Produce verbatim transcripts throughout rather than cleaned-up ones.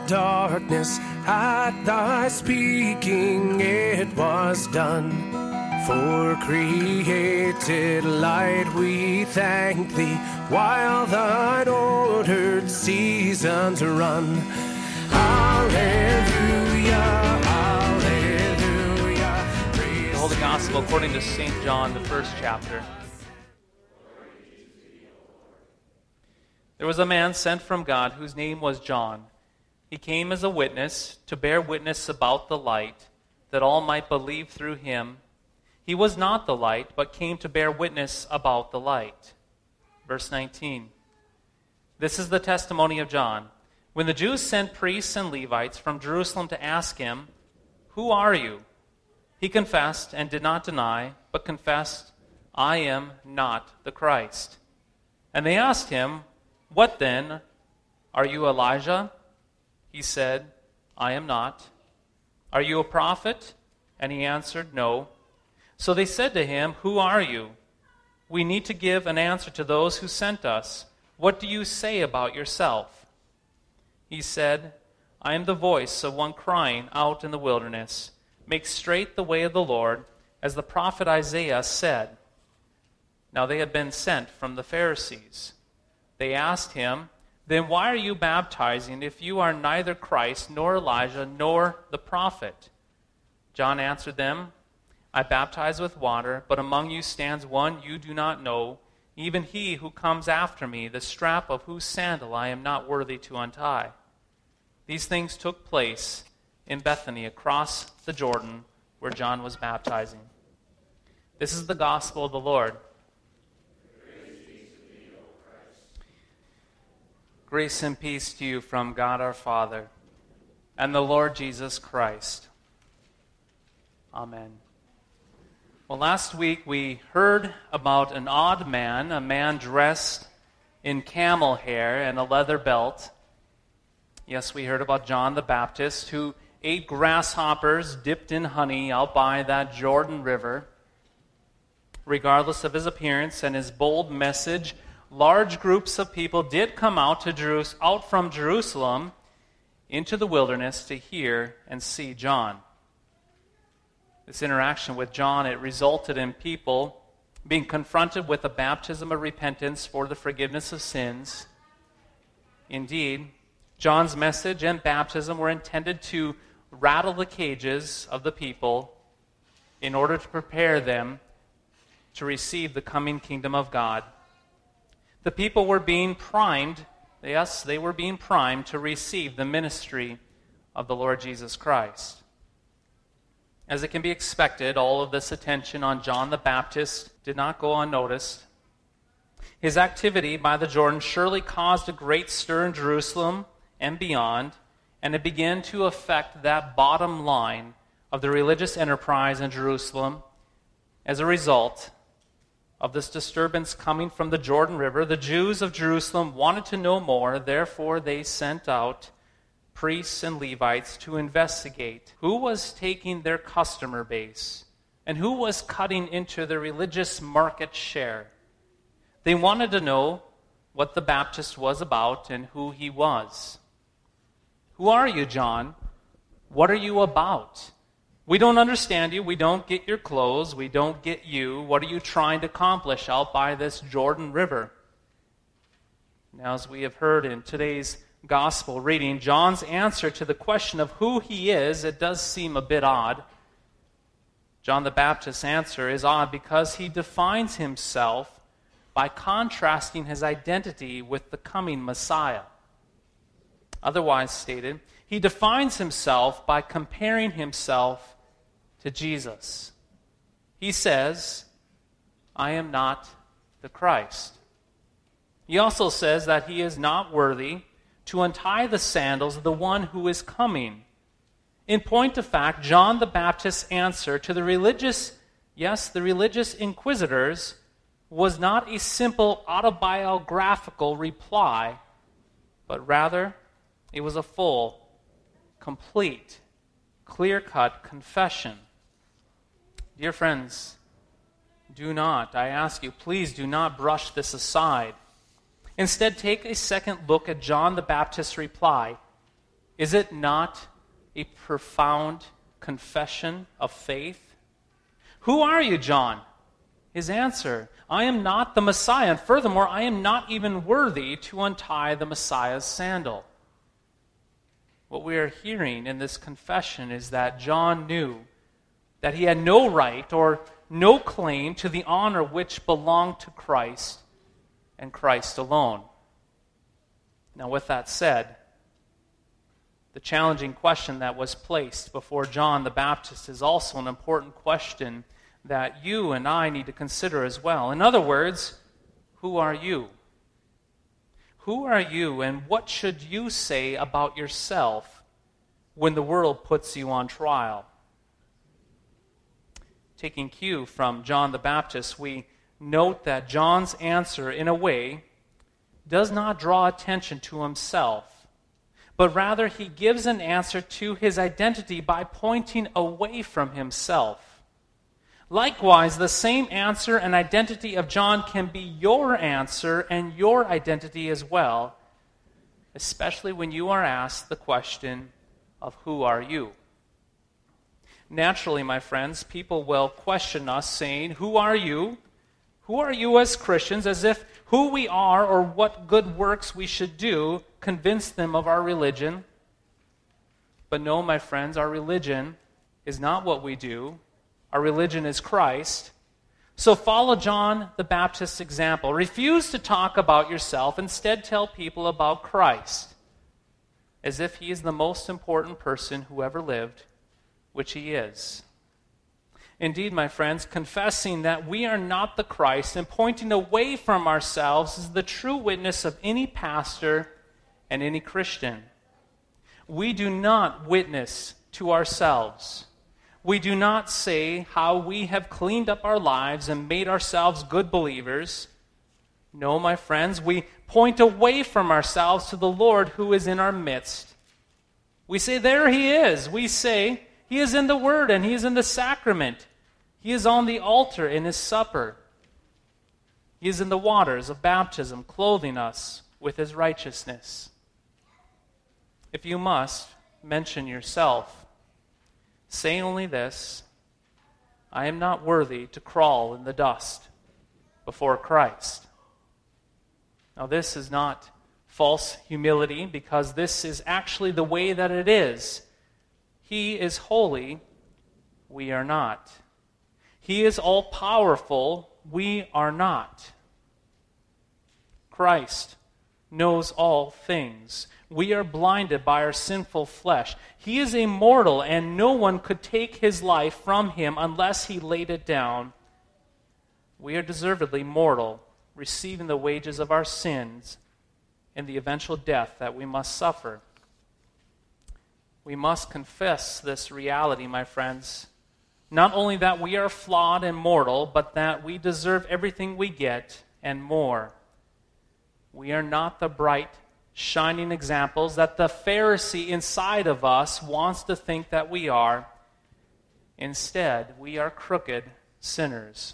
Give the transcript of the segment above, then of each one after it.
darkness, at thy speaking it was done. For created light we thank thee, while thine ordered seasons run. Hallelujah, hallelujah. The Holy Gospel according to Saint John, the first chapter. There was a man sent from God whose name was John. He came as a witness to bear witness about the light, that all might believe through him. He was not the light, but came to bear witness about the light. Verse nineteen. This is the testimony of John. When the Jews sent priests and Levites from Jerusalem to ask him, "Who are you?" he confessed and did not deny, but confessed, "I am not the Christ." And they asked him, "What then? Are you Elijah?" He said, "I am not." "Are you a prophet?" And he answered, "No." So they said to him, "Who are you?" "We need to give an answer to those who sent us. What do you say about yourself?" He said, "I am the voice of one crying out in the wilderness, 'Make straight the way of the Lord,' as the prophet Isaiah said." Now they had been sent from the Pharisees. They asked him, "Then why are you baptizing if you are neither Christ, nor Elijah, nor the prophet?" John answered them, "I baptize with water, but among you stands one you do not know, even he who comes after me, the strap of whose sandal I am not worthy to untie." These things took place in Bethany across the Jordan, where John was baptizing. This is the gospel of the Lord. Grace and peace to you from God our Father and the Lord Jesus Christ. Amen. Well, last week we heard about an odd man, a man dressed in camel hair and a leather belt. Yes, we heard about John the Baptist, who ate grasshoppers dipped in honey out by that Jordan River. Regardless of his appearance and his bold message, large groups of people did come out to Jerus- out from Jerusalem into the wilderness to hear and see John. This interaction with John, it resulted in people being confronted with a baptism of repentance for the forgiveness of sins. Indeed, John's message and baptism were intended to rattle the cages of the people in order to prepare them to receive the coming kingdom of God. The people were being primed, yes, they were being primed to receive the ministry of the Lord Jesus Christ. As it can be expected, all of this attention on John the Baptist did not go unnoticed. His activity by the Jordan surely caused a great stir in Jerusalem and beyond, and it began to affect that bottom line of the religious enterprise in Jerusalem. As a result of this disturbance coming from the Jordan River, the Jews of Jerusalem wanted to know more. Therefore, they sent out priests and Levites to investigate who was taking their customer base and who was cutting into the religious market share. They wanted to know what the Baptist was about and who he was. "Who are you, John? What are you about? We don't understand you. We don't get your clothes. We don't get you. What are you trying to accomplish out by this Jordan River?" Now, as we have heard in today's gospel reading, John's answer to the question of who he is, it does seem a bit odd. John the Baptist's answer is odd because he defines himself by contrasting his identity with the coming Messiah. Otherwise stated, he defines himself by comparing himself to Jesus. He says, "I am not the Christ." He also says that he is not worthy to untie the sandals of the one who is coming. In point of fact, John the Baptist's answer to the religious, yes, the religious inquisitors, was not a simple autobiographical reply, but rather it was a full, complete, clear-cut confession. Dear friends, do not, I ask you, please do not brush this aside. Instead, take a second look at John the Baptist's reply. Is it not a profound confession of faith? Who are you, John? His answer, I am not the Messiah, and furthermore, I am not even worthy to untie the Messiah's sandal. What we are hearing in this confession is that John knew that he had no right or no claim to the honor which belonged to Christ and Christ alone. Now, with that said, the challenging question that was placed before John the Baptist is also an important question that you and I need to consider as well. In other words, who are you? Who are you, and what should you say about yourself when the world puts you on trial? Taking cue from John the Baptist, we note that John's answer, in a way, does not draw attention to himself, but rather he gives an answer to his identity by pointing away from himself. Likewise, the same answer and identity of John can be your answer and your identity as well, especially when you are asked the question of who are you? Naturally, my friends, people will question us saying, who are you? Who are you as Christians? As if who we are or what good works we should do convince them of our religion. But no, my friends, our religion is not what we do. Our religion is Christ. So follow John the Baptist's example. Refuse to talk about yourself. Instead, tell people about Christ, as if he is the most important person who ever lived, which he is. Indeed, my friends, confessing that we are not the Christ and pointing away from ourselves is the true witness of any pastor and any Christian. We do not witness to ourselves. We do not say how we have cleaned up our lives and made ourselves good believers. No, my friends, we point away from ourselves to the Lord who is in our midst. We say, there he is. We say, he is in the Word and he is in the sacrament. He is on the altar in his supper. He is in the waters of baptism, clothing us with his righteousness. If you must mention yourself, say only this: I am not worthy to crawl in the dust before Christ. Now, this is not false humility, because this is actually the way that it is. He is holy, we are not. He is all-powerful, we are not. Christ knows all things. We are blinded by our sinful flesh. He is immortal, and no one could take his life from him unless he laid it down. We are deservedly mortal, receiving the wages of our sins and the eventual death that we must suffer. We must confess this reality, my friends. Not only that we are flawed and mortal, but that we deserve everything we get and more. We are not the bright, shining examples that the Pharisee inside of us wants to think that we are. Instead, we are crooked sinners.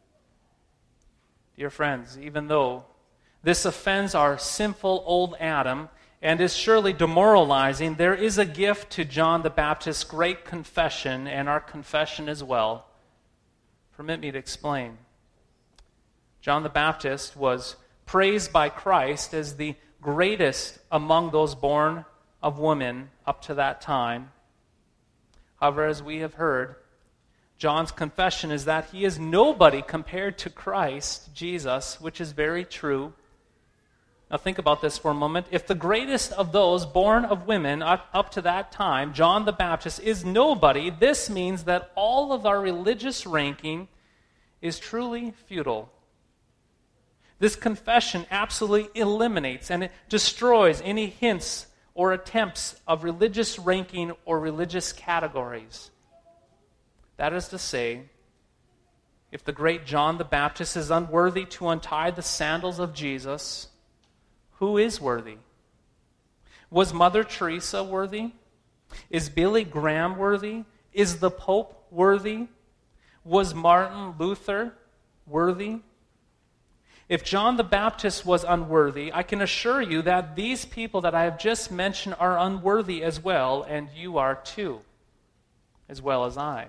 Dear friends, even though this offends our sinful old Adam and is surely demoralizing, there is a gift to John the Baptist's great confession and our confession as well. Permit me to explain. John the Baptist was praised by Christ as the greatest among those born of women up to that time. However, as we have heard, John's confession is that he is nobody compared to Christ, Jesus, which is very true. Now think about this for a moment. If the greatest of those born of women up, up to that time, John the Baptist, is nobody, this means that all of our religious ranking is truly futile. This confession absolutely eliminates and it destroys any hints or attempts of religious ranking or religious categories. That is to say, if the great John the Baptist is unworthy to untie the sandals of Jesus, who is worthy? Was Mother Teresa worthy? Is Billy Graham worthy? Is the Pope worthy? Was Martin Luther worthy? If John the Baptist was unworthy, I can assure you that these people that I have just mentioned are unworthy as well, and you are too, as well as I.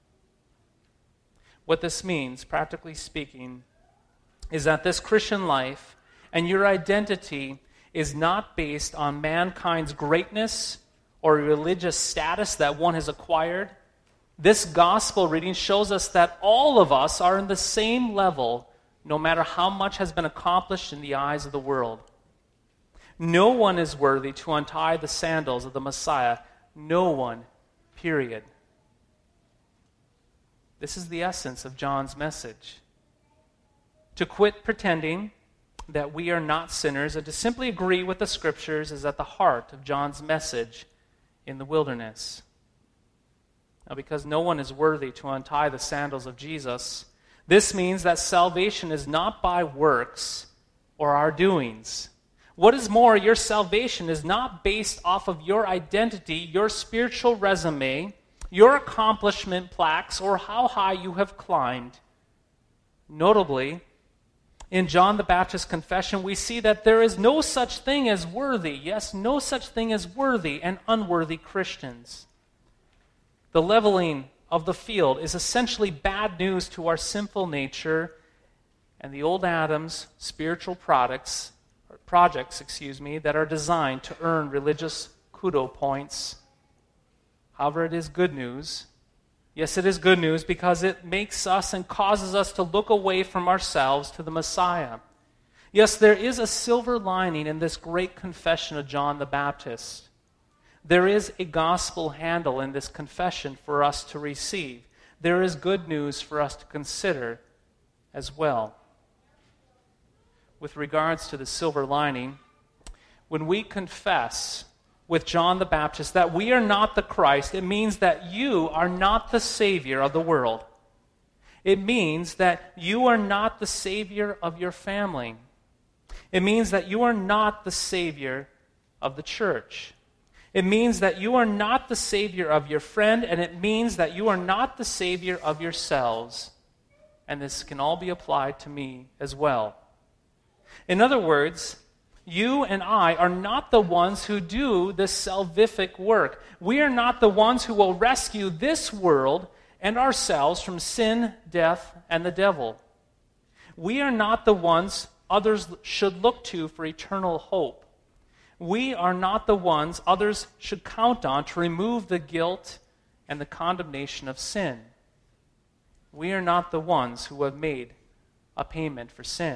What this means, practically speaking, is that this Christian life and your identity is not based on mankind's greatness or religious status that one has acquired. This gospel reading shows us that all of us are in the same level, no matter how much has been accomplished in the eyes of the world. No one is worthy to untie the sandals of the Messiah. No one, period. This is the essence of John's message. To quit pretending that we are not sinners and to simply agree with the Scriptures is at the heart of John's message in the wilderness. Now, because no one is worthy to untie the sandals of Jesus, this means that salvation is not by works or our doings. What is more, your salvation is not based off of your identity, your spiritual resume, your accomplishment plaques, or how high you have climbed. Notably, in John the Baptist's confession, we see that there is no such thing as worthy, yes, no such thing as worthy and unworthy Christians. The leveling of the field is essentially bad news to our sinful nature and the old Adam's spiritual products, projects, excuse me, that are designed to earn religious kudo points. However, it is good news. Yes, it is good news because it makes us and causes us to look away from ourselves to the Messiah. Yes, there is a silver lining in this great confession of John the Baptist. There is a gospel handle in this confession for us to receive. There is good news for us to consider as well. With regards to the silver lining, when we confess with John the Baptist that we are not the Christ, it means that you are not the Savior of the world. It means that you are not the Savior of your family. It means that you are not the Savior of the church. It means that you are not the Savior of your friend, and it means that you are not the Savior of yourselves. And this can all be applied to me as well. In other words, you and I are not the ones who do this salvific work. We are not the ones who will rescue this world and ourselves from sin, death, and the devil. We are not the ones others should look to for eternal hope. We are not the ones others should count on to remove the guilt and the condemnation of sin. We are not the ones who have made a payment for sin.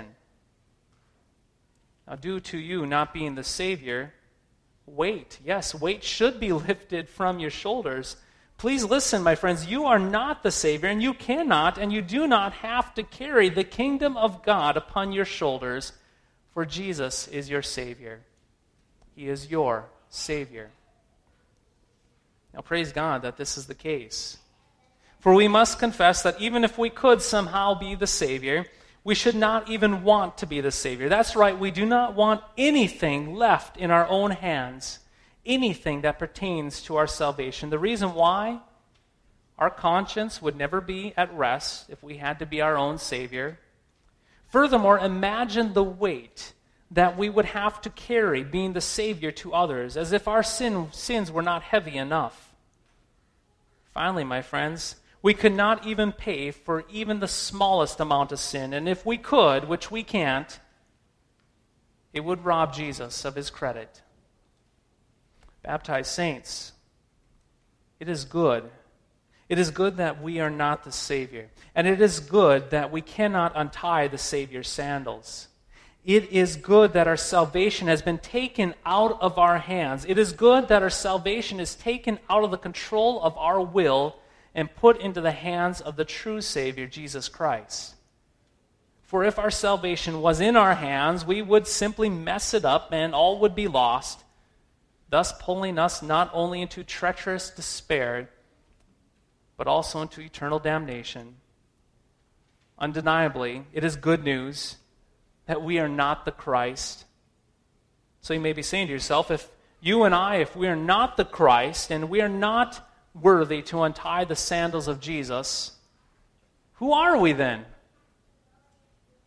Now, due to you not being the Savior, weight, yes, weight should be lifted from your shoulders. Please listen, my friends, you are not the Savior, and you cannot and you do not have to carry the kingdom of God upon your shoulders, for Jesus is your Savior. He is your Savior. Now, praise God that this is the case. For we must confess that even if we could somehow be the Savior, we should not even want to be the Savior. That's right, we do not want anything left in our own hands, anything that pertains to our salvation. The reason why? Our conscience would never be at rest if we had to be our own Savior. Furthermore, imagine the weight that we would have to carry being the Savior to others, as if our sin, sins were not heavy enough. Finally, my friends, we could not even pay for even the smallest amount of sin, and if we could, which we can't, it would rob Jesus of his credit. Baptized saints, it is good. It is good that we are not the Savior, and it is good that we cannot untie the Savior's sandals. It is good that our salvation has been taken out of our hands. It is good that our salvation is taken out of the control of our will and put into the hands of the true Savior, Jesus Christ. For if our salvation was in our hands, we would simply mess it up and all would be lost, thus pulling us not only into treacherous despair, but also into eternal damnation. Undeniably, it is good news that we are not the Christ. So you may be saying to yourself, if you and I, if we are not the Christ, and we are not worthy to untie the sandals of Jesus, who are we then?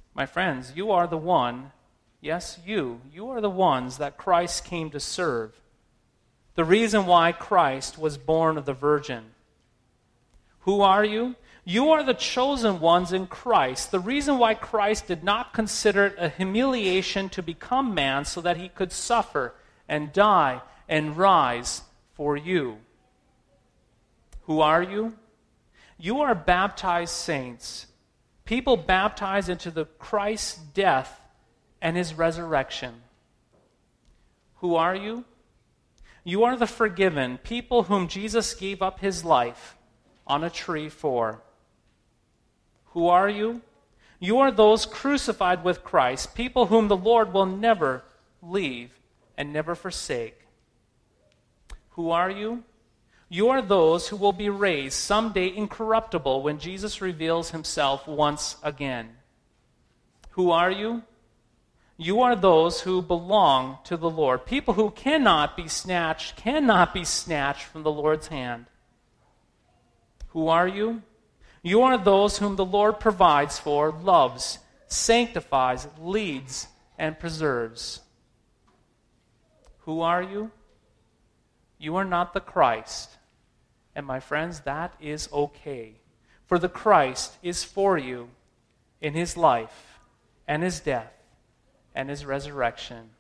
My friends, you are the one, yes, you, you are the ones that Christ came to serve. The reason why Christ was born of the Virgin. Who are you? You are the chosen ones in Christ. The reason why Christ did not consider it a humiliation to become man so that he could suffer and die and rise for you. Who are you? You are baptized saints. People baptized into the Christ's death and his resurrection. Who are you? You are the forgiven, people whom Jesus gave up his life on a tree for. Who are you? You are those crucified with Christ, people whom the Lord will never leave and never forsake. Who are you? You are those who will be raised someday incorruptible when Jesus reveals himself once again. Who are you? You are those who belong to the Lord, people who cannot be snatched, cannot be snatched from the Lord's hand. Who are you? You are those whom the Lord provides for, loves, sanctifies, leads, and preserves. Who are you? You are not the Christ. And my friends, that is okay. For the Christ is for you in his life and his death and his resurrection.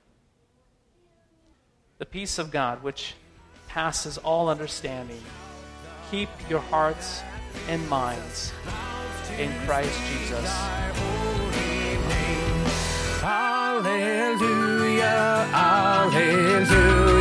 The peace of God, which passes all understanding, keep your hearts and minds in Christ Jesus. Hallelujah, hallelujah.